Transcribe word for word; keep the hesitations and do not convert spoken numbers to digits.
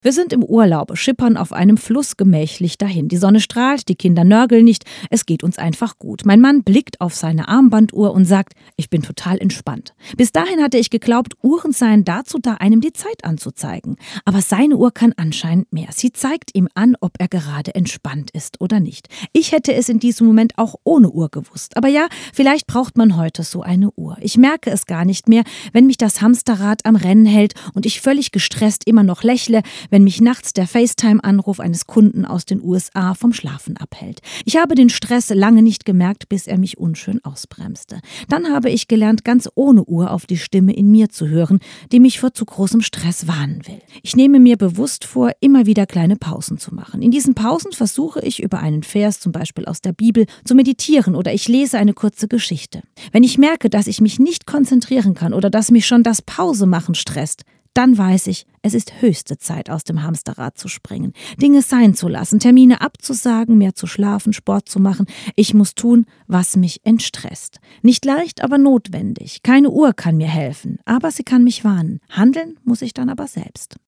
Wir sind im Urlaub, schippern auf einem Fluss gemächlich dahin. Die Sonne strahlt, die Kinder nörgeln nicht, es geht uns einfach gut. Mein Mann blickt auf seine Armbanduhr und sagt, ich bin total entspannt. Bis dahin hatte ich geglaubt, Uhren seien dazu da, einem die Zeit anzuzeigen. Aber seine Uhr kann anscheinend mehr. Sie zeigt ihm an, ob er gerade entspannt ist oder nicht. Ich hätte es in diesem Moment auch ohne Uhr gewusst. Aber ja, vielleicht braucht man heute so eine Uhr. Ich merke es gar nicht mehr, wenn mich das Hamsterrad am Rennen hält und ich völlig gestresst immer noch lächle, wenn mich nachts der FaceTime-Anruf eines Kunden aus den U S A vom Schlafen abhält. Ich habe den Stress lange nicht gemerkt, bis er mich unschön ausbremste. Dann habe ich gelernt, ganz ohne Uhr auf die Stimme in mir zu hören, die mich vor zu großem Stress warnen will. Ich nehme mir bewusst vor, immer wieder kleine Pausen zu machen. In diesen Pausen versuche ich über einen Vers, zum Beispiel aus der Bibel, zu meditieren oder ich lese eine kurze Geschichte. Wenn ich merke, dass ich mich nicht konzentrieren kann oder dass mich schon das Pausemachen stresst, dann weiß ich, es ist höchste Zeit, aus dem Hamsterrad zu springen, Dinge sein zu lassen, Termine abzusagen, mehr zu schlafen, Sport zu machen. Ich muss tun, was mich entstresst. Nicht leicht, aber notwendig. Keine Uhr kann mir helfen, aber sie kann mich warnen. Handeln muss ich dann aber selbst.